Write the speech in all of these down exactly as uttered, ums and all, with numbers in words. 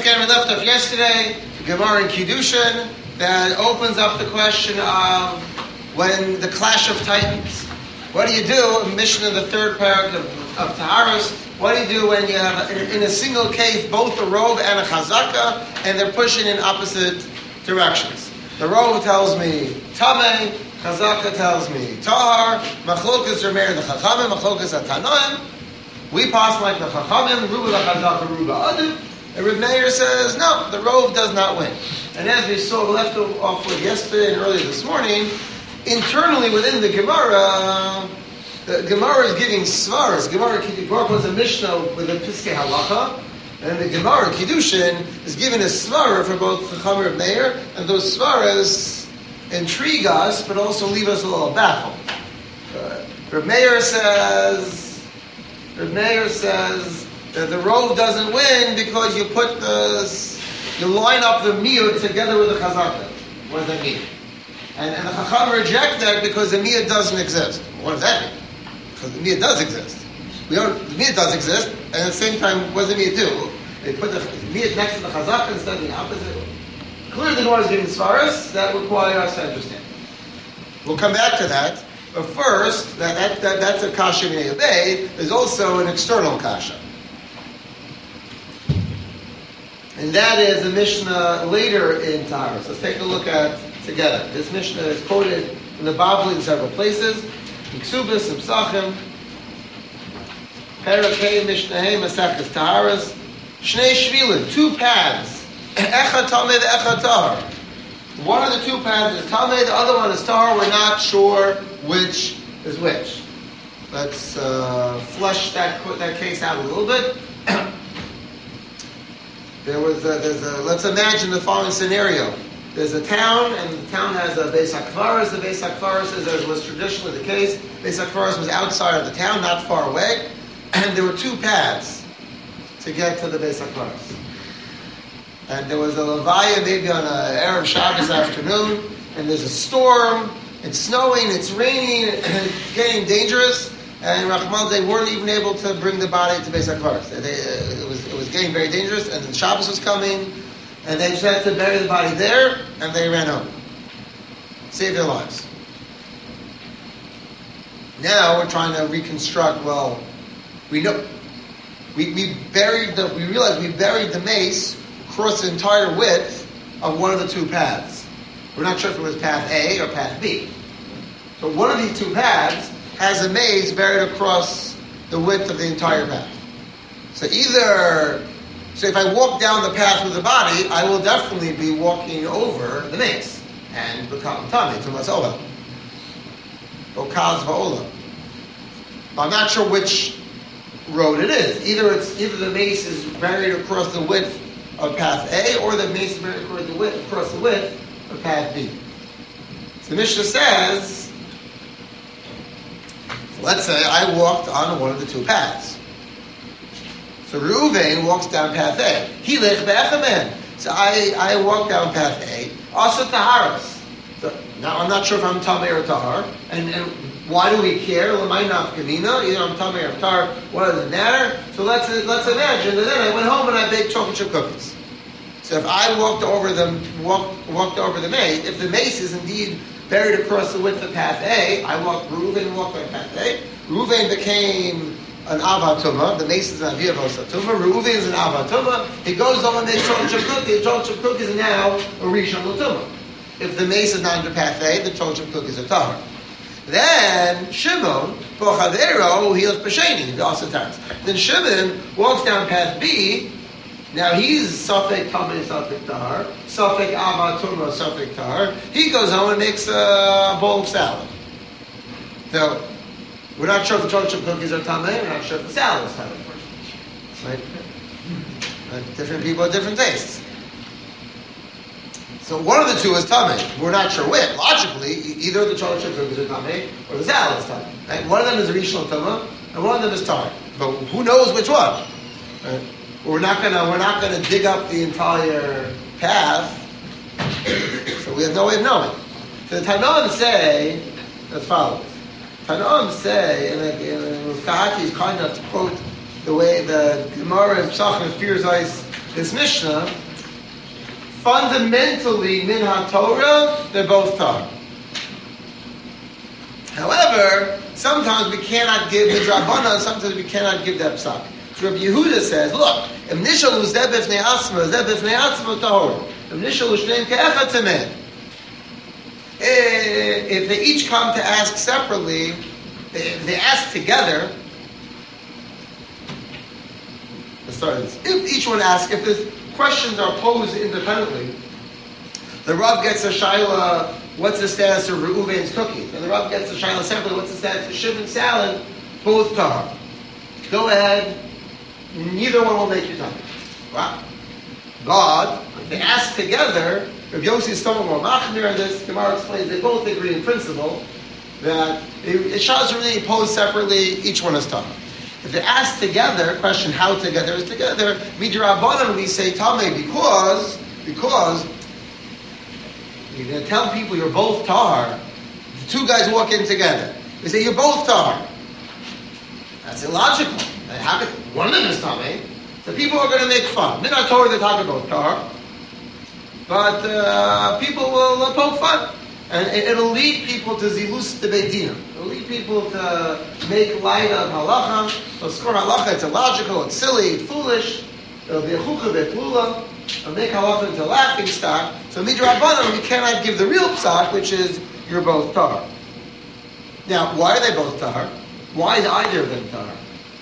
again, we left off yesterday, Gemara in Kiddushin, that opens up the question of when the clash of titans. What do you do? A mission in the third parak of, of Taharos. What do you do when you have, in, in a single case, both a Rov and a Chazaka, and they're pushing in opposite directions? The Rov tells me Tameh, Chazaka tells me Tahar, Machlokas are married the Chachamim, Machlokas are Tanoim. We pass like the Chachamim, Ruba the Chazaka, Ruba Adu. And Reb Meir says, no, the Rov does not win. And as we saw, left off with yesterday and earlier this morning, internally within the Gemara, the Gemara is giving svaras. Gemara Gemara was a Mishnah with a Piskei Halacha, and the Gemara Kiddushin is giving a svara for both the Chacham Reb Meir, and those svaras intrigue us, but also leave us a little baffled. Uh, Reb Meir says, Reb Meir says that the Rov doesn't win because you put the, you line up the miyut together with the chazaka. What does that mean? And, and the Chacham reject that because the miyut doesn't exist. What does that mean? Because the miyut does exist. We don't, the miyut does exist, and at the same time, what does the miyut do? They put the miyut next to the chazaka instead of the opposite. Clearly the Gemara is giving svaras that require us to understand. We'll come back to that. But first, that, that, that that's a kasha minei obey. There's also an external kasha. And that is a Mishnah later in Taharos. Let's take a look at together. This Mishnah is quoted in the Bavli in several places. In Ksubis, in Psachim, Perakei, Mishnahei, Masechus Taharos. Shnei Shvilin, two paths. Echad Tameh, Echad Tahar. One of the two paths is Tameh, the other one is Tahar. We're not sure which is which. Let's uh, flesh that that case out a little bit. There was a, there's a, let's imagine the following scenario. There's a town, and the town has a Beis HaKvaros. The Beis HaKvaros, as was traditionally the case, Beis HaKvaros was outside of the town, not far away, and there were two paths to get to the Beis HaKvaros. And there was a levaya maybe on an Erev Shabbos afternoon, and there's a storm, it's snowing, it's raining, and it's getting dangerous, and Rachman, they weren't even able to bring the body to Beis HaKvaros. They, uh, it was it was getting very dangerous, and the Shabbos was coming, and they just had to bury the body there, and they ran home. Saved their lives. Now we're trying to reconstruct, well, we know, we, we buried the, we realized we buried the mace across the entire width of one of the two paths. We're not sure if it was path A or path B. But one of these two paths has a maze buried across the width of the entire path. So either, so if I walk down the path with the body, I will definitely be walking over the maze and become tummy to masola. Or kaz va'ola. I'm not sure which road it is. Either it's either the mace is buried across the width of path A, or the mace is buried across the width, across the width of path B. So the Mishnah says, let's say I walked on one of the two paths. So Reuven walks down path A. Hilech be'echamen. So I, I walk down path A. Also Taharos. So now I'm not sure if I'm Tameh or Tahar. And, and why do we care? L'may nafkamina. Either I'm Tameh or Tahar. What does it matter? So let's let's imagine that then I went home and I baked chocolate chip cookies. So if I walked over the walked walked over the mace, if the mace is indeed buried across the width of path A, I walked Reuven walked on path A. Reuven became an avatuma. The mace is an aviyavos atuma. Reuven is an avatuma. He goes on and makes chocolate chip cookies. Chocolate chip cookies are now a rishon l'tuma. If the mace is not under path A, the chocolate chip cookies are tahar. Then Shimon, pochadero, heals b'sheni, the also times. Then Shimon walks down path B. Now he's Safek Tameh, Safek Tahar, Safek Avatuma, Safek Tahar. He goes home and makes a bowl of salad. So we're not sure if the chocolate chip cookies are Tameh, we're not sure if the salad is Tameh. Right? Uh, different people have different tastes. So one of the two is Tameh. We're not sure which. Logically, either the chocolate chip cookies are Tameh or the salad is Tameh. Right? One of them is Rishon Tumah and one of them is Tahar. But who knows which one? Right? We're not gonna we're not gonna dig up the entire path, so we have no way of knowing. So the Tanoim say as follows. Tanoim say, and Kahaki is kind enough to quote the way the Gemara in Psachim fears ice this Mishnah, fundamentally, min ha-Torah, they're both Tahar. However, sometimes we cannot give midrabanan, sometimes we cannot give that psak. So Rabbi Yehuda says, look, if nishal uzdeh b'fnei atzma, uzdeh b'fnei atzma tahor. If nishal ushneim ke'echad tameh. If they each come to ask separately, if they ask together, let's start this. If each one asks, if the questions are posed independently, the Rav gets a shaila, what's the status of Reuven's cookies? And the Rav gets a shaila separately, what's the status of Shimon's salad? Both tahar. Go ahead. Neither one will make you tummy. Wow. God, if they ask together, if Yossi is still more machmir on this, Gemara explains they both agree in principle that it shall really posed separately, each one is tummy. If they ask together, question how together is together, midrabanan we say tummy because, because you're going to tell people you're both tahar. The two guys walk in together. They say you're both tahar. That's illogical. How could one of them is tummy? So people are going to make fun. Min ha-Torah they talk about tahar, but uh, people will uh, poke fun, and it, it'll lead people to zilus de beidim. It'll lead people to make light of halacha. So score halacha, it's illogical, it's silly, it's foolish. It'll be a chuka be'plula. It'll make halacha into a laughing stock. So midrabanan we cannot give the real psak, which is you're both tahar. Now, why are they both tahar? Why is either of them tahar?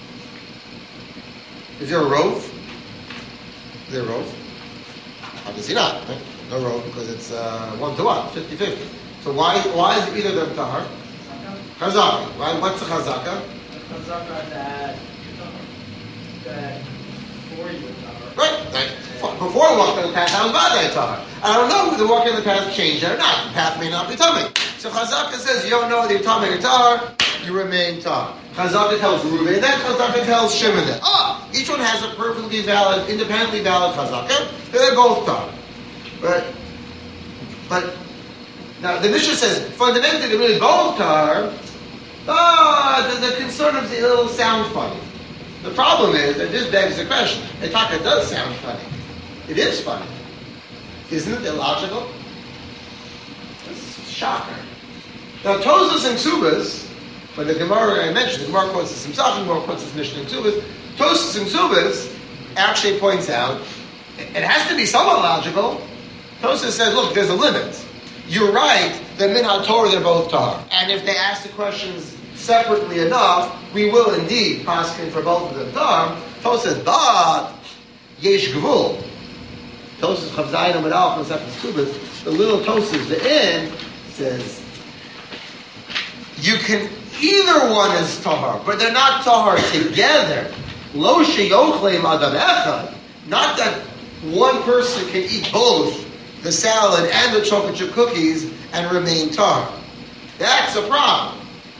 Is there a rove? Is there a rove? Obviously not. Right? No rove because it's uh, one to one, fifty-fifty. So why why is either of them tahar? Chazaka. Why? What's the chazaka? Chazaka that that before you were tahar. Right. Right. Before I walked on the path, I was vadai tahar. I don't know if the walking on the path changed or not. The path may not be tummy. So chazaka says you don't know whether you're tummy or tahar, you remain tahar. Chazaka tells Reuven, then Chazaka tells Shimon that, oh, each one has a perfectly valid, independently valid Chazaka, they're both tahar. But, but, now the Mishnah says, fundamentally they're really both tahar, but the, the concern of the little sound funny. The problem is that this begs the question, the Taka does sound funny. It is funny. Isn't it illogical? It's a shocker. Now, Tosas and Ksubas, but the Gemara I mentioned, the Gemara quotes this himself, the Gemara quotes this Mishnah in Ksubas. Tosas and Ksubas actually points out it has to be somewhat logical. Tosas says, look, there's a limit. You're right that min ha-Torah they're both tahar, and if they ask the questions separately enough, we will indeed paskin for both of them tahar. Tosas says, but yesh gvul. Tosas chavzayin amid alf and separate Ksubas. The little Tosas, the end says you can. Either one is tahar, but they're not tahar together. Lo sheyochlem adam echad. Not that one person can eat both the salad and the chocolate chip cookies and remain tahar. That's a problem.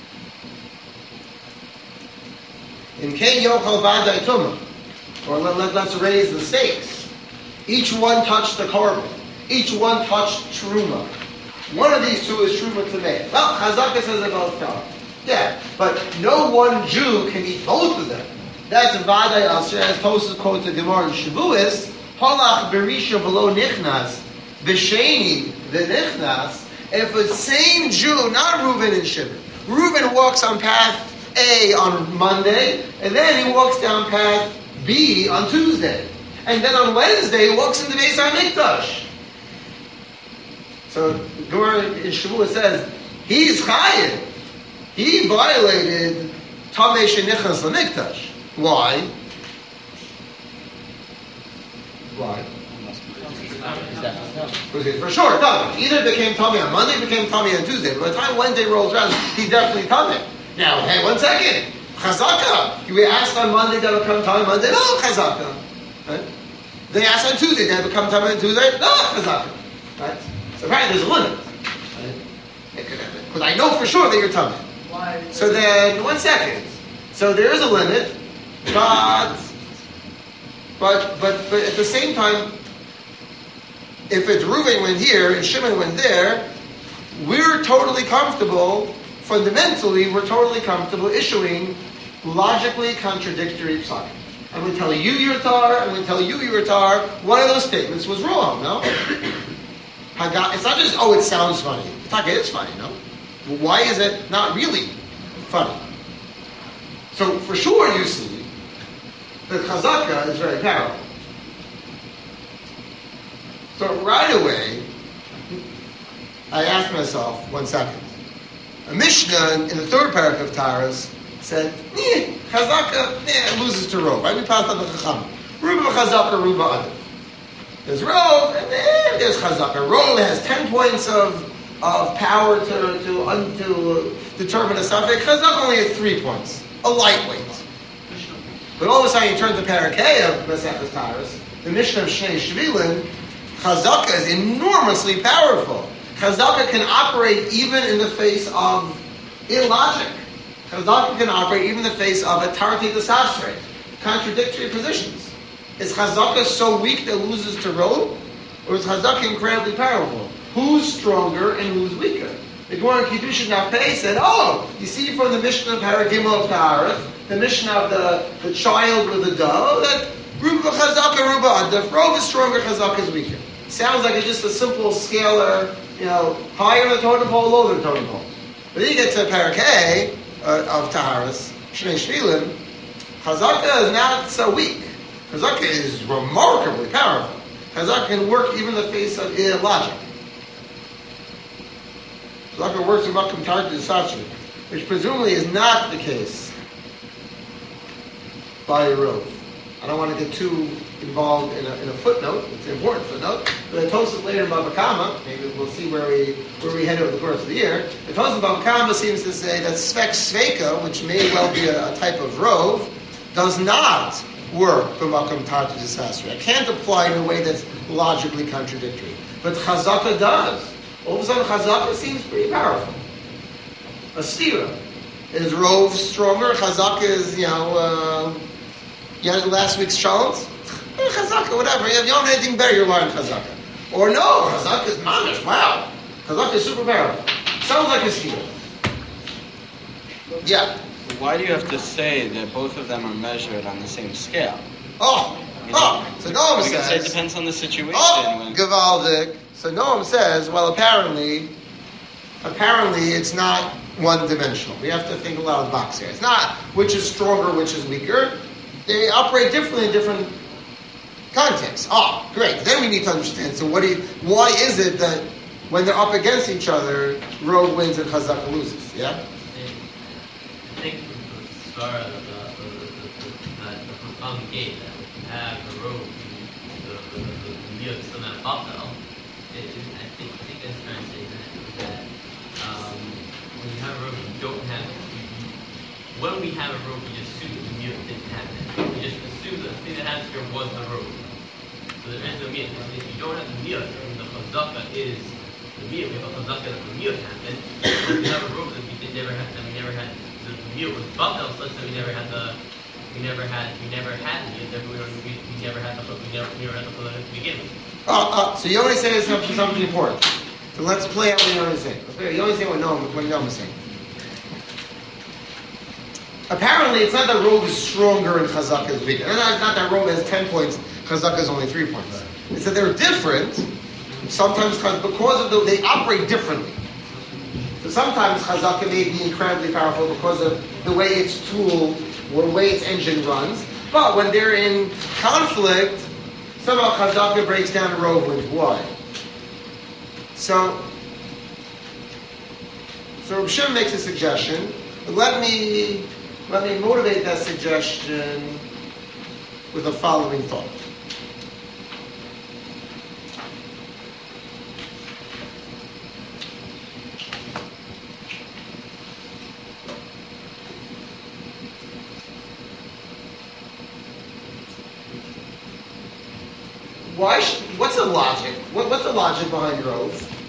In Ken yochal vadai tumah, or let, let, let's raise the stakes. Each one touched the korban. Each one touched truma. One of these two is truma tamei. Well, Chazaka says they're both tahar. Yeah, but no one Jew can eat both of them. That's Vadai Asher, as Tosas quotes the Gemara in Shavuos, Holach berisha below nichnas, b'sheni v'nichnas. If a same Jew, not Reuven and Shimon, Reuven walks on path A on Monday, and then he walks down path B on Tuesday, and then on Wednesday he walks into Beis HaMikdash. So the Gemara in Shavuos says he's chayiv. He violated Tamei Shenichnas L'Mikdash. Why? Why? For sure, Tamei. Either became Tamei on Monday, became Tamei on Tuesday. But by the time Wednesday rolls around, he's definitely Tamei. Now, hey, one second. Chazaka. You asked on Monday that become Tamei Monday? No, Chazaka. Right? They asked on Tuesday that become Tamei on Tuesday? No, Chazaka. Right? So apparently there's a limit. Because I know for sure that you're Tamei. Why? So then, one second. So there is a limit, but, but, but, but at the same time, if it's Reuven went here and Shimon went there, we're totally comfortable, fundamentally, we're totally comfortable issuing logically contradictory psakim. I'm going to tell you you're tar, I'm going to tell you you're tar. One of those statements was wrong, no? Haga, it's not just, oh, it sounds funny. It is funny, no? Well, why is it not really funny? So, for sure, you see, the chazaka is very powerful. So, right away, I asked myself, one second. A Mishnah in the third paragraph of Taras said, eh, chazaka, eh, loses to Rov. Right? We passed on the Chacham. Ruba chazaka, Ruba adif. There's Rov, and then there's chazaka. Rov has ten points of, of power to, to, un, to determine a suffix. Chazaka only has three points. A lightweight. But all of a sudden you turn to Parak A of Masechtas Taras, the Mishnah of Shnei Shvilin, chazaka is enormously powerful. Chazaka can operate even in the face of illogic. Chazaka can operate even in the face of a tarti desastre, contradictory positions. Is Chazaka so weak that it loses to Rov? Or is Chazaka incredibly powerful? Who's stronger and who's weaker? The Gemara in Kiddushin Nafei said, oh, you see from the Mishnah of Haragimel of Taharas, the Mishnah of the, the child with the dough, that Ruba Chazaka, Ruba Adif, Rov is stronger, Chazaka is weaker. Sounds like it's just a simple scalar, you know, higher the totem pole, lower the totem pole. But then you get to Parak A uh, of Taharas, Shnei Shvilin, Chazaka is not so weak. Chazaka is remarkably powerful. Chazaka can work even in the face of illogic. Chazaka works in Makam Tarti Desastre, which presumably is not the case by Rov. I don't want to get too involved in a, in a footnote. It's an important footnote. But the Tosafos later in Bava Kama, maybe we'll see where we where we head over the course of the year. The Tosafos in Bava Kama seems to say that Svek Sveika, which may well be a, a type of Rov, does not work for Makam Tarti Desastre. I can't apply in a way that's logically contradictory. But Chazaka does. All of a sudden, Chazaka seems pretty powerful. A stira. Is Rov stronger? Chazaka is, you know, uh, you had last week's challenge? Chazaka, whatever. You don't have anything better, you're learning Chazaka. Or no, Chazaka is manish. Wow. Chazaka is super powerful. Sounds like a stira. Yeah. Why do you have to say that both of them are measured on the same scale? Oh, you know, oh. So Noam says. Say it depends on the situation. Oh, when, Gavaldik. So Noam says, well, apparently, apparently it's not one-dimensional. We have to think a lot of the box here. It's not which is stronger, which is weaker. They operate differently in different contexts. Ah, great. Then we need to understand. So, what do you? Why is it that when they're up against each other, Rov wins and Chazaka loses? Yeah. I think the Svara, the the Chacham gate that we have the Rov, the the the Miyot Saman Bapel. I think I think that's trying to say that that um, when you have a Rov, you don't have. You, you, when we have a Rov, we just assume that the Miyot didn't happen. We just assume that the thing that happened here was the Rov. So the answer to the Miyot. If you don't have the Miyot, and the Chazaka is the Miyot, we have a Chazaka that the Miyot happened. When we have a Rov that we did never had, that we never had. The Miyot was Bapel, such that we never had the. We never had. We never had the Miyot. Therefore, we, we, we never had the. We never, we never had the Chazaka to begin with. Oh, uh, so you only say this something, something important. So let's play out what you only say. You only say what Noam, what Noam is saying. Apparently, it's not that Rov is stronger and Chazaka is weaker. It's not, not that Rov has ten points, Chazaka is only three points. It's that they're different. Sometimes because of the, they operate differently. So sometimes Chazaka may be incredibly powerful because of the way its tool or the way its engine runs. But when they're in conflict, somehow Chazaka breaks down and Rov wins. Why? So, so Reb Shimon makes a suggestion. Let me let me motivate that suggestion with the following thought. Why? Should, what's the logic? What, what's the logic behind Rov?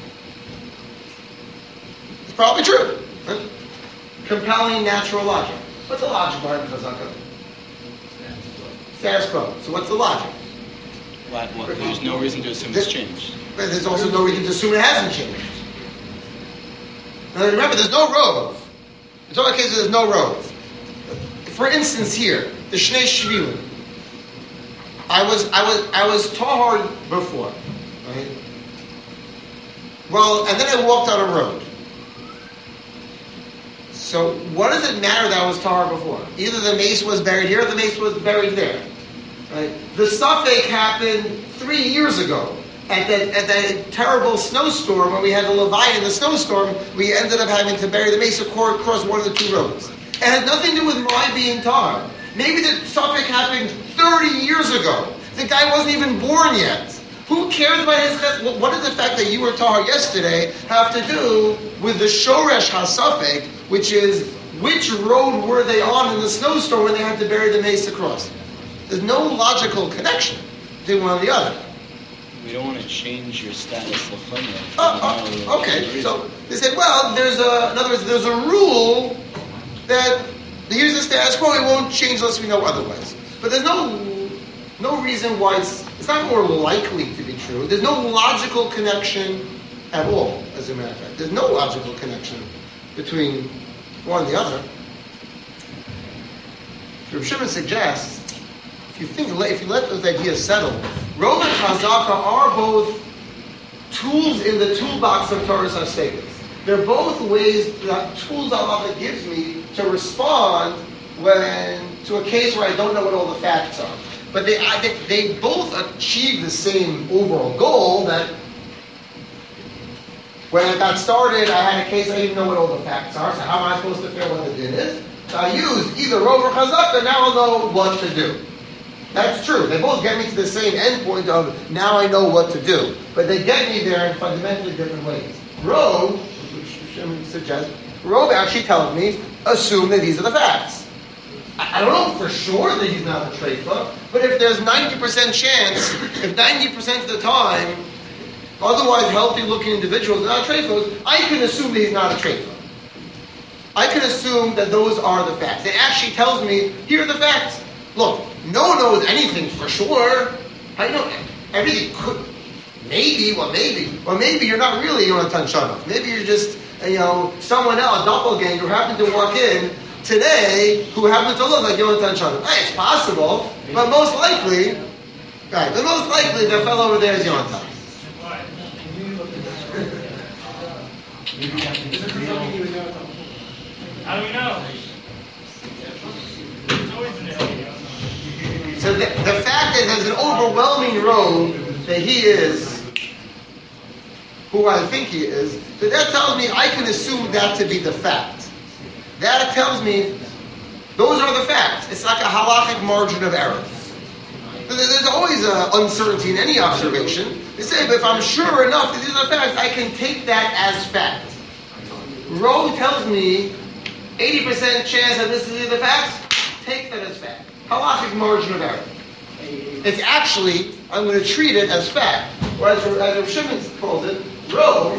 It's probably true. Right? Compelling natural logic. What's the logic behind Chazaka? Status quo. So what's the logic? Well, well, there's no reason to assume it's changed. But there's also no reason to assume it hasn't changed. Now remember, there's no Rov. It's all the case there's no Rov. For instance, here, the Shnei Shvilin. I was I was I was tahor before, right? Well, and then I walked on a road. So what does it matter that I was tahor before? Either the mace was buried here or the mace was buried there. Right? The suffix happened three years ago. At that, at that terrible snowstorm, when we had the Levi in the snowstorm, we ended up having to bury the mace across one of the two roads. It had nothing to do with my being tahor. Maybe the suffix happened thirty years ago. The guy wasn't even born yet. Who cares about his chesed? What does the fact that you were tahor yesterday have to do with the shoresh hasafek, which is which road were they on in the snowstorm when they had to bury the mace across? There's no logical connection between one or the other. We don't want to change your status of chumrah. Oh, oh, okay. So they said, well, there's a, in other words, there's a rule that here's the status quo. It won't change unless we know otherwise. But there's no no reason why it's it's not more likely to be true. There's no logical connection at all. As a matter of fact, there's no logical connection between one and the other. Rav Shimon suggests, if you think, if you let those ideas settle, Rov and Chazaka are both tools in the toolbox of Torah HaStegus. They're both ways, that tools Allah gives me to respond when to a case where I don't know what all the facts are. But they, I, they, they both achieve the same overall goal that when I got started, I had a case I didn't know what all the facts are. So how am I supposed to figure what the din is? So I used either Rov or Chazaka. Now I'll know what to do. That's true. They both get me to the same end point of now I know what to do. But they get me there in fundamentally different ways. Rov, which Shimon suggests, Rov actually tells me, assume that these are the facts. I don't know for sure that he's not a treifa, but if there's ninety percent chance, if ninety percent of the time, otherwise healthy-looking individuals are not treifos, I can assume that he's not a treifa. I can assume that those are the facts. It actually tells me, here are the facts. Look, no one knows anything for sure. I know everything could, maybe, well maybe, or maybe you're not really Yonatan Shabbat. Maybe you're just, you know, someone else, a doppelganger who happened to walk in today who happens to look like Yonatan Shabbat. Hey, it's possible, but most likely, right, but most likely the fellow over there is Yonatan. How do we know? It's always an area. So the, the fact is there's an overwhelming road that he is who I think he is, so that tells me I can assume that to be the fact. That tells me those are the facts. It's like a halachic margin of error. There's always an uncertainty in any observation. They say, but if I'm sure enough that these are the facts, I can take that as fact. Rov tells me eighty percent chance that this is the facts, take that as fact. Halachic margin of error. It's actually, I'm going to treat it as fact. Or as Rav Shimon calls it, Rov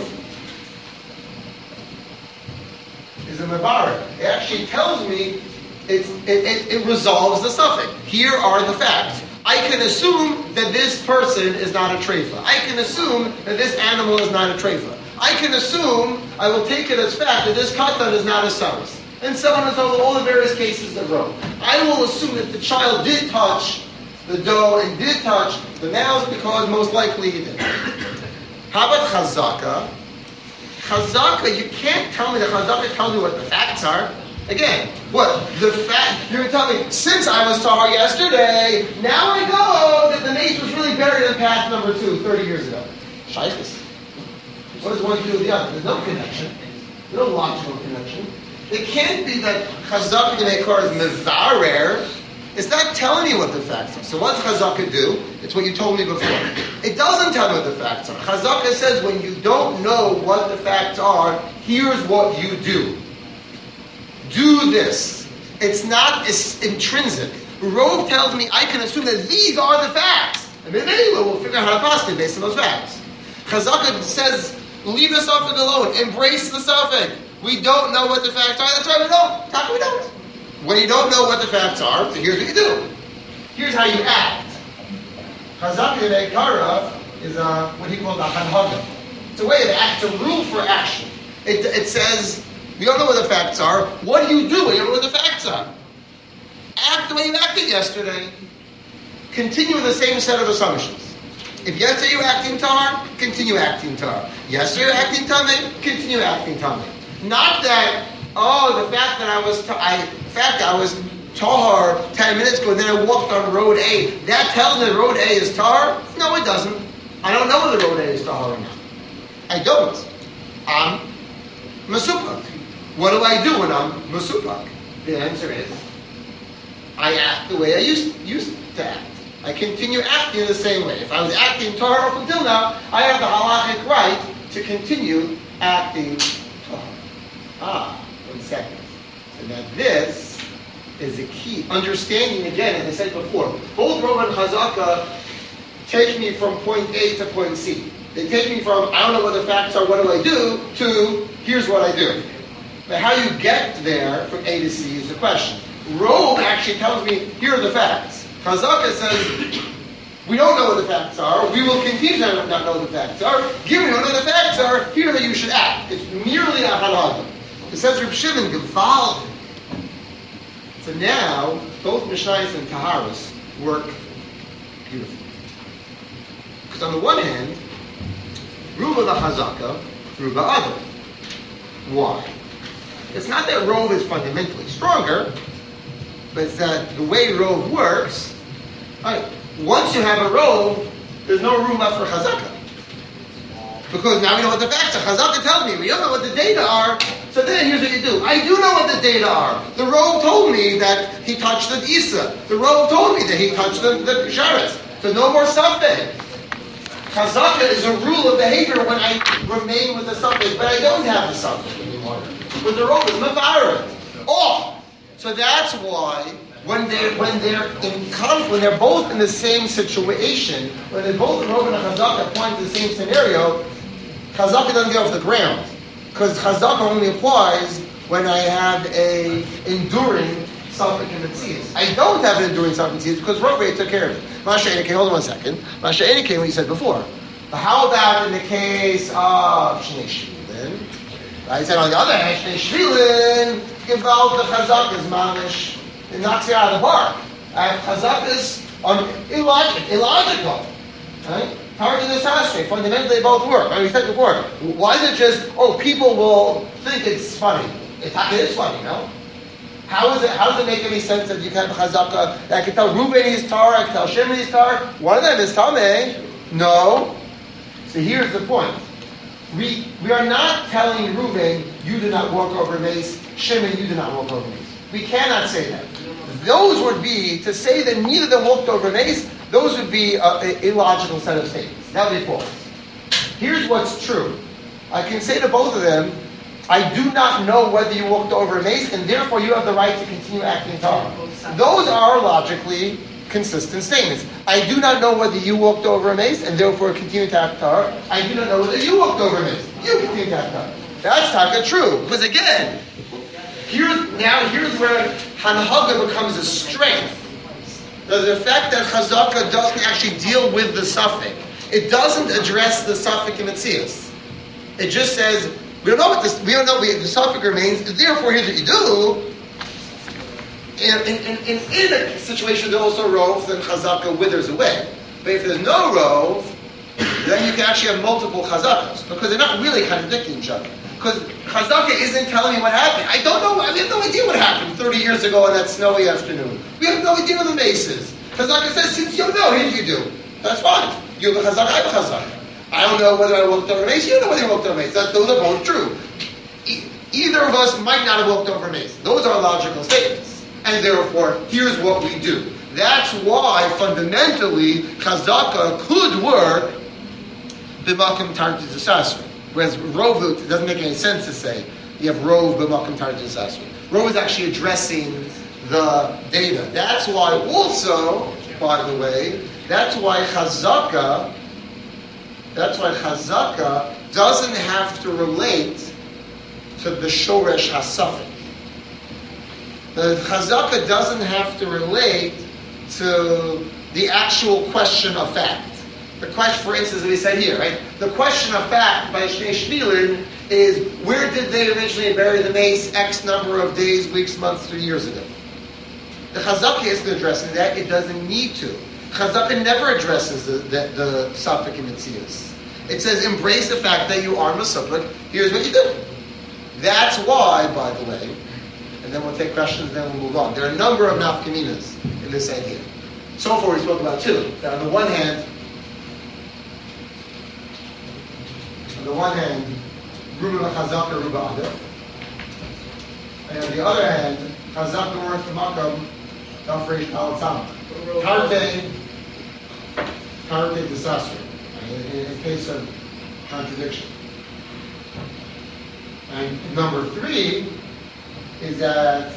is a mevarer. It actually tells me it's, it, it, it resolves the suffix. Here are the facts. I can assume that this person is not a treifa. I can assume that this animal is not a treifa. I can assume, I will take it as fact, that this katan is not a saris. And so on and so on, all the various cases that wrote. I will assume that the child did touch the dough and did touch the mouse because most likely he did. How about chazaka? Chazaka, you can't tell me that chazaka tells me what the facts are. Again, what? The fact, you're telling me, since I was tahor yesterday, now I know that the mace was really buried in path number two, thirty years ago. Shaykhis. What does one do with the other? There's no connection. There's no logical connection. It can't be that chazaka to make cars mevarer. It's not telling you what the facts are. So what does chazaka do? It's what you told me before. It doesn't tell me what the facts are. Chazaka says when you don't know what the facts are, here's what you do. Do this. It's not it's intrinsic. Rov tells me I can assume that these are the facts. And maybe we'll figure out how to pass it based on those facts. Chazaka says, leave the suffix alone. Embrace the suffix. We don't know what the facts are. That's why we don't. That's why we don't. When you don't know what the facts are, so here's what you do. Here's how you act. Chazaka Ve'ekara is a, what he calls a hanhaga. It's a way of act, it's a rule for action. It, it says, you don't know what the facts are. What do you do when you don't know what the facts are? Act the way you acted yesterday. continue with the same set of assumptions. If yesterday you were acting tar, continue acting tar. Yesterday you were acting tummy, continue acting tummy. Not that, oh, the fact that I was, t- I, the fact that I was tar ten minutes ago and then I walked on road A, that tells me road A is tar? No, it doesn't. I don't know whether road A is tar or not. I don't. I'm masupak. What do I do when I'm masupak? The answer is, I act the way I used, used to act. I continue acting the same way. If I was acting tar up until now, I have the halachic right to continue acting tar. Ah, one second. So now this is a key. Understanding again, as I said before, both Rov and Chazaka take me from point A to point C. They take me from, I don't know what the facts are, what do I do, to, here's what I do. But how you get there from A to C is the question. Rov actually tells me, here are the facts. Chazaka says, we don't know what the facts are, we will continue to not know what the facts are. Given we don't know what the facts are, here that you should act. It's merely a halacha. It says Reb Shimon, Geval. So now, both Mishnayos and Taharos work beautifully. Because on the one hand, Ruba the Chazaka, Ruba other. Why? It's not that Rov is fundamentally stronger, but it's that the way Rov works, right, once you have a Rov, there's no room left for Chazaka. Because now we know what the facts are. Chazaka tells me, we don't know what the data are, so then here's what you do. I do know what the data are. The Rov told me that he touched the Isa. The Rov told me that he touched the, the Sharetz. So no more suffix. Chazaka is a rule of behavior when I remain with the suffix, but I don't have the suffix anymore. With the Rov, it's Mavaret. Oh! So that's why when they're, when they're in conflict, when they're both in the same situation, when they're both Rov and Chazaka point to the same scenario, Chazaka doesn't get off the ground. Because Chazaka only applies when I have a enduring suffix in Metzias. I don't have an enduring suffix in Metzias because Rov took care of it. Masha Enike, hold on one second. Masha Enike, what you said before. But how about in the case of Shnei Shvilin? I said on the other hand, Shnei Shvilin, Gewalt the Chazaka is mamish. It knocks you out of the park. And Chazaka is um, illogical. illogical. Right? Hard to disaster. Fundamentally, they both work. I mean, we said before. Why is it just, oh, people will think it's funny? It's it is funny, no? How is it? How does it make any sense that you can have a chazaka? I can tell Reuben is tar. I can tell Shimon is tar. One of them is tameh. No. So here's the point. We we are not telling Reuben you do not walk over mace. Shimon, you do not walk over mace. We cannot say that. Those would be to say that neither of them walked over mace. Those would be an illogical set of statements. That would be false. Here's what's true. I can say to both of them, I do not know whether you walked over a mace, and therefore you have the right to continue acting tar. Those are logically consistent statements. I do not know whether you walked over a mace, and therefore continue to act tar. I do not know whether you walked over a mace. You continue to act tar. That's taka true. Because again, here, now here's where Hanhaga becomes a strength. The fact that Chazaka doesn't actually deal with the suffix. It doesn't address the suffix in Metzias. It just says, we don't know what this, we don't know what the suffix remains, therefore here's what you do. In, in, in, in a situation there's also Rov, then Chazaka withers away. But if there's no Rov, then you can actually have multiple Chazakas, because they're not really contradicting each other. Because Chazaka isn't telling me what happened. I don't know, I have no idea what happened thirty years ago on that snowy afternoon. We have no idea what the mace is. Chazaka says, since you don't know, here's what you do. That's fine. You have a Chazaka, I have a Chazaka. I don't know whether I walked over a mace, you don't know whether you walked over a mace. That, those are both true. E- either of us might not have walked over a mace. Those are logical statements. And therefore, here's what we do. That's why, fundamentally, Chazaka could work b'makom tartis asasri. Whereas Rov, it doesn't make any sense to say you have Rov b'makom tartis asasri. Rov is actually addressing the data. That's why also, by the way, that's why Chazaka, that's why Chazaka doesn't have to relate to the Shoresh HaSafek. The Chazaka doesn't have to relate to the actual question of fact. The question, for instance, that we said here, right? The question of fact by Shnei Shvilin is, where did they originally bury the mace X number of days, weeks, months, or years ago? The Chazaka isn't addressing that. It doesn't need to. Chazaka never addresses the, the, the Safek in Mitzias. It says, embrace the fact that you are Masupik, here's what you do. That's why, by the way, and then we'll take questions, and then we'll move on. There are a number of nafkaminas in this idea. So far we spoke about two. That on the one hand, on the one hand, Ruba Chazaka, Ruba Adif. And on the other hand, Chazaka works from Makam, Dafresh Al-Tzam. Karte, Karte disaster, in, in case of contradiction. And number three is that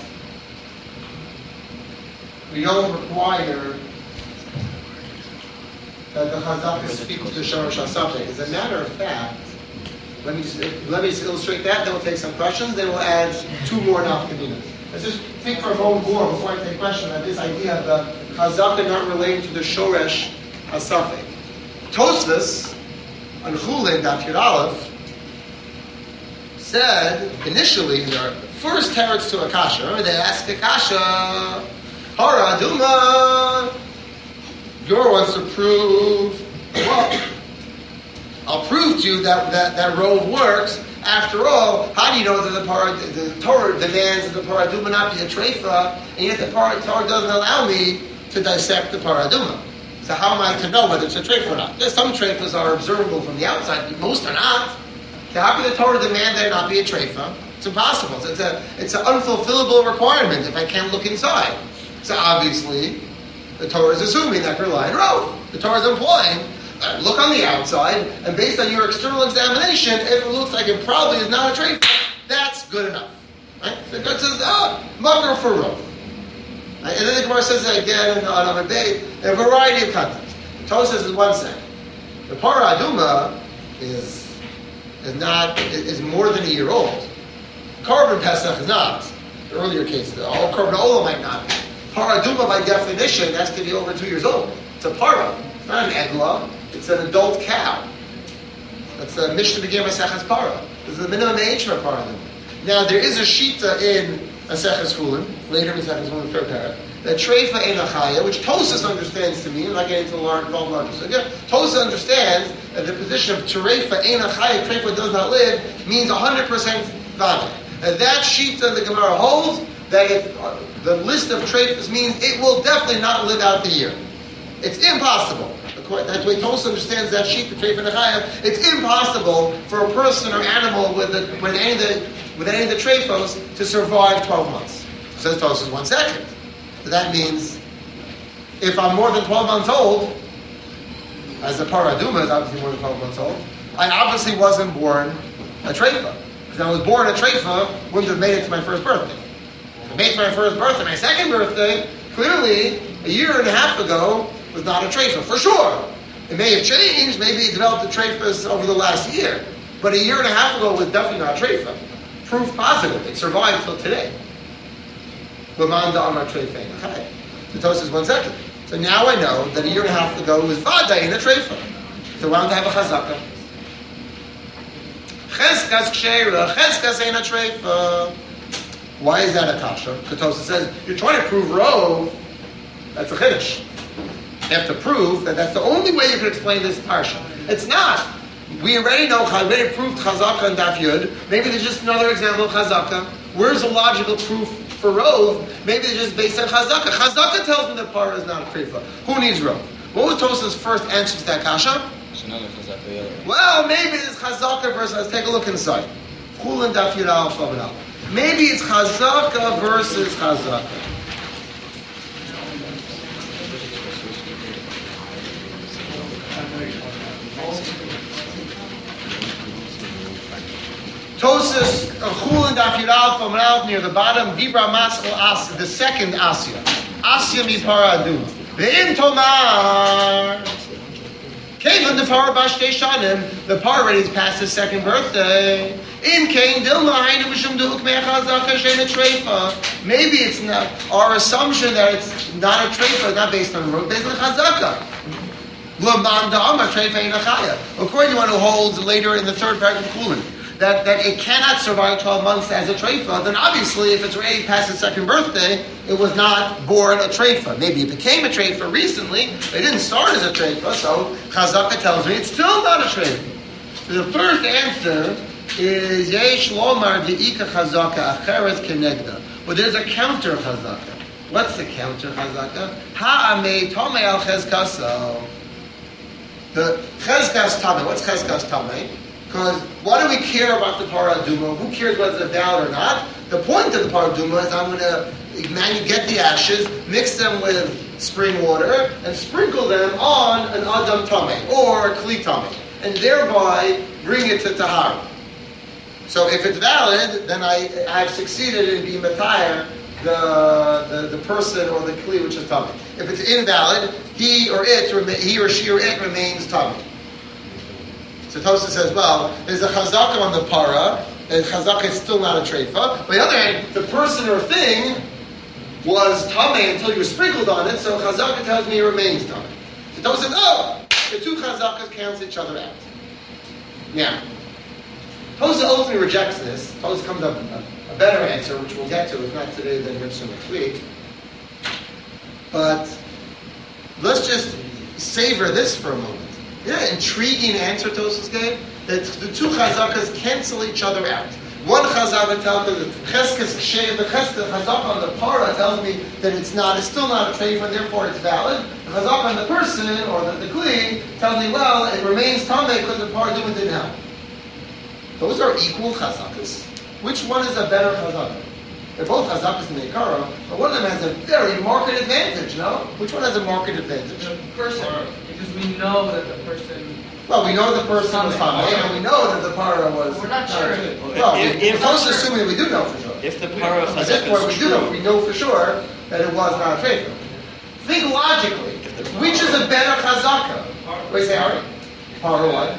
we don't require that the Chazaka speaks to Shoresh HaSafek. As a matter of fact, let me just, let me just illustrate that, then we'll take some questions, then we'll add two more nafkaminas. Let's just think for a moment more before I take questions about this idea of the Chazaka not relating to the Shoresh HaSafek. Tosfos, on Chulin, Daf Yud Aleph, said initially in their first teretz to Akasha, remember they asked Akasha, Hara Aduma, Yor wants to prove, well, I'll prove to you that, that, that rove works. After all, how do you know that the, para, the Torah demands that the paraduma not be a treifa, and yet the para, Torah doesn't allow me to dissect the paraduma? So how am I to know whether it's a treifa or not? There's some treifas are observable from the outside, but most are not. So how can the Torah demand there not be a treifa? It's impossible. It's a it's an unfulfillable requirement if I can't look inside. So obviously, the Torah is assuming that you're lying rove. The Torah is implying, uh, look on the outside, and based on your external examination, if it looks like it probably is not a treifa, that's good enough. Right? The God says, ah, makar for rove. Right? And then the Gemara says that again on Amud Beit, in a variety of contexts. The Torah says in one second, the para aduma is is not is more than a year old. Korban Pesach is not. The earlier cases, all Korban Olam might not be. Para aduma by definition has to be over two years old. It's a para. It's not an egla. It's an adult cow. That's the Mishnah Begin Maseches Para. This is the minimum age for a para aduma. Now there is a shita in Maseches Chulin, later Maseches Chulin, third parak, that treifa ein achaya, which Tosas understands to mean, I'm not getting into the large, long larger. So again, Tosas understands that the position of treifa ein achaya, treifa does not live, means one hundred percent valid. And that shita the Gemara holds that if uh, the list of treifas means it will definitely not live out the year. It's impossible. That's the way Tosas understands that sheep, the treifa and achaya. It's impossible for a person or animal with, the, with any of the with any of the treifos to survive twelve months. Says Tosas, one second. So that means if I'm more than twelve months old, as the paraduma is obviously more than twelve months old, I obviously wasn't born a treifa. Because I was born a treifa, wouldn't have made it to my first birthday. If I made it to my first birthday, my second birthday, clearly a year and a half ago was not a treifa, for sure. It may have changed, maybe it developed the treifas over the last year, but a year and a half ago was definitely not a treifa. Proof positive, it survived till today. The Tosas says one second. So now I know that a year and a half ago was Vada in a treifa. So why don't I have a chazaka? Cheskas ksheira, cheskas ain't a treifa. Why is that a kasha? The Tosas says, you're trying to prove rove, that's a chiddush. You have to prove that that's the only way you can explain this parsha. It's not. We already know, we already proved chazaka and daf yud. Maybe there's just another example of chazaka. Where's the logical proof for rove? Maybe it's just based on chazaka. Chazaka tells me that para is not a treifa. Who needs rove? What was Tosas' first answer to that kasha? There's another chazaka the other way. Well, maybe it's chazaka versus, let's take a look inside. Chulin daf yud al fav. Maybe it's chazaka versus chazaka. Tosas of Chulin daf yud al fav near the bottom. Dibra masal as the second asya. Asya mi para aduma. Ve'im tomar. Kevin the par bashtei shanim. The par already is past his second birthday. In Kain Dilma Hainu Mishum Duhuk Mechazaka Shena Treifa. Maybe it's not our assumption that it's not a treifa, not based on road, based on chazaka. According to one who holds later in the third paragraph of Chulin. that, that it cannot survive twelve months as a treifa, then obviously if it's already past its second birthday, it was not born a treifa. Maybe it became a treifa recently, it didn't start as a treifa, so Chazaka tells me it's still not a treifa. So the first answer is Yesh Lomar V'ika Chazaka Acheret Kenegda. Well, there's a counter Chazaka. What's the counter Chazaka? Ha'amei Tomei Al Chezkaso. The Chezkas Tamei. What's Chezkas Tamei? Because why do we care about the Parah Aduma? Who cares whether it's valid or not? The point of the Parah Aduma is I'm going to man, get the ashes, mix them with spring water, and sprinkle them on an Adam Tamei or a Kli Tamei, and thereby bring it to Tahara. So if it's valid, then I have succeeded in being Matayar, the, the the person or the Kli which is Tamei. If it's invalid, he or it, he or she or it remains Tamei. So Tosa says, well, there's a chazaka on the para, and chazaka is still not a treifa. On the other hand, the person or thing was tamei until you were sprinkled on it, so chazaka tells me it remains tamei. So Tosa says, oh, the two chazakas cancel each other out. Now, Tosa ultimately rejects this. Tosa comes up with a, a better answer, which we'll get to, if not today, then next week. But let's just savor this for a moment. Yeah, intriguing answer Tosfos gave. That the two chazakas cancel each other out. One chazaka tells me that cheskes shei, the cheskes chazaka on the para tells me that it's not, it's still not a treifa, and therefore it's valid. The chazaka on the person or the, the kli tells me, well, it remains tamei because the para didn't help. Those are equal chazakas. Which one is a better chazaka? They're both chazakas in the ikara, but one of them has a very marked advantage. No, which one has a marked advantage? The person. Because we know that the person... Well, we know the person was tamei, and we know that the para was... We're not sure. Well, If- we- if- we're supposed to assume that we do know for sure. If the para At this point, we chazaka do know. is We true, know for sure that it was not a treifa. Think logically. Which is a better chazaka? What do you say, Ari? Para what?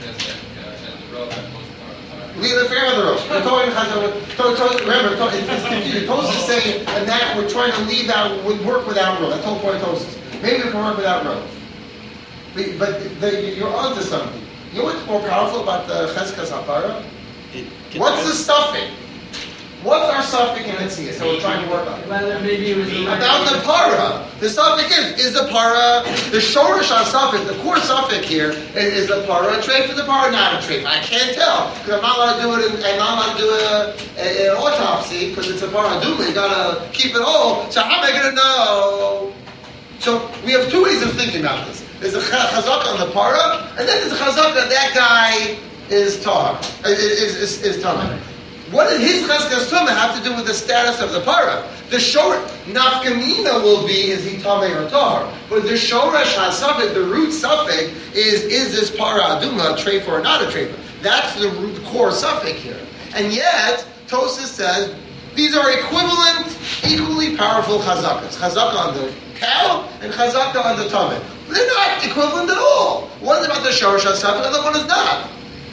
Leave the fair of the rope. We're talking chazaka. To- to- Remember, to- it's it's confusing. Tosfos is saying and that we're trying to leave out, would work without rope. That's the whole point of Tosfos. Maybe we can work without rope. But, but the, you're onto something. You know what's more powerful about the cheskas hapara? it- it What's the does- suffix? What's our suffix in Mitzvah? So we're trying to work on it. Whether maybe it was... About the para. The suffix is, is the para, the shorish on suffix, the core suffix here, is, is the para a trait for the para, not a trait. I can't tell, because I'm not allowed to do it, in, I'm not allowed to do a, a, an autopsy, because it's a para duma, you gotta keep it whole, so how am I gonna know? So we have two ways of thinking about this. There's a chazaka on the para, and then there's a chazaka that that guy is tar, is, is, is, is tamei. What did his cheskas tumah have to do with the status of the para? The short nafkamina will be is he tamei or tar, but the shoresh hasafik, the root suffix is is this para aduma a treifa or not a treifa? That's the root core suffix here, and yet Tosfos says these are equivalent, equally powerful chazakas. Chazaka on the cow and chazaka on the tamei. They're not equivalent at all. One's about the shoresh hasafik, the other one is not.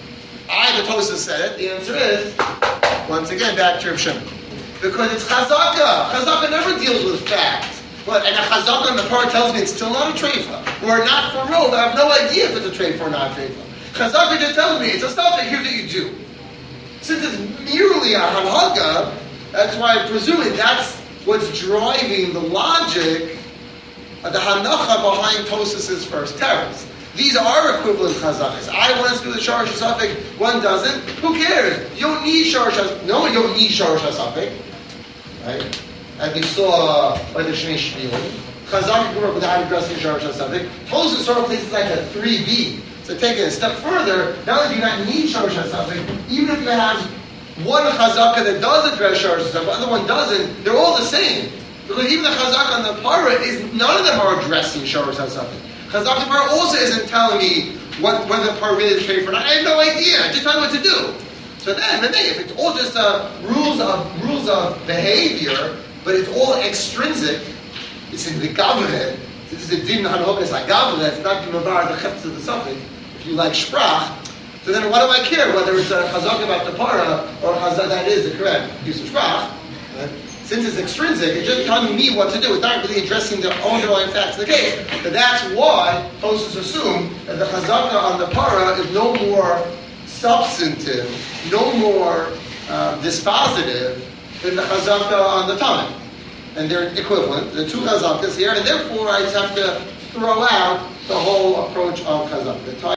I, the Tosfos said it. The answer is, once again, back to Rav Shimon. Because it's chazaka. Chazaka never deals with facts. But, and a chazaka on the part tells me it's still not a treifa. Or not for real. I have no idea if it's a treifa or not a treifa. Chazaka just tells me it's a stuff that here's what you do. Since it's merely a halaga, that's why I presume it, that's what's driving the logic of the hanacha behind Tosfos' first teretz. These are equivalent chazakas. I want to do the sharash hasafik, one doesn't. Who cares? You don't need sharash hasafik. No, you don't need sharash hasafik. Right? As we saw by the Shnei Shvilim. Chazaka grew up without addressing sharash hasafik. Tosfos sort of places like a three B. So take it a step further, not only do you not need sharash hasafik, even if you have one chazaka that does address sharash hasafik, the other one doesn't, they're all the same. Because even the chazaka on the para, is none of them are addressing sharash hasafik. Chazaka Par also isn't telling me what, whether the Par really is treifa or not. I have no idea. Just tell me what to do. So then, then if it's all just uh, rules of rules of behavior, but it's all extrinsic, it's in the gavre. This is a din hanokas like gavre. It's not the mavar the chefs of the suffix. If you like sprach, so then what do I care whether it's a chazaka about the para or chazaka that is the correct use of sprach? Since it's extrinsic, it's just telling me what to do. It's not really addressing the underlying facts of the case. But that's why Tosfos assume that the chazaka on the para is no more substantive, no more uh, dispositive than the chazaka on the tongue. And they're equivalent, the two chazakas here, and therefore I just have to throw out the whole approach of chazaka.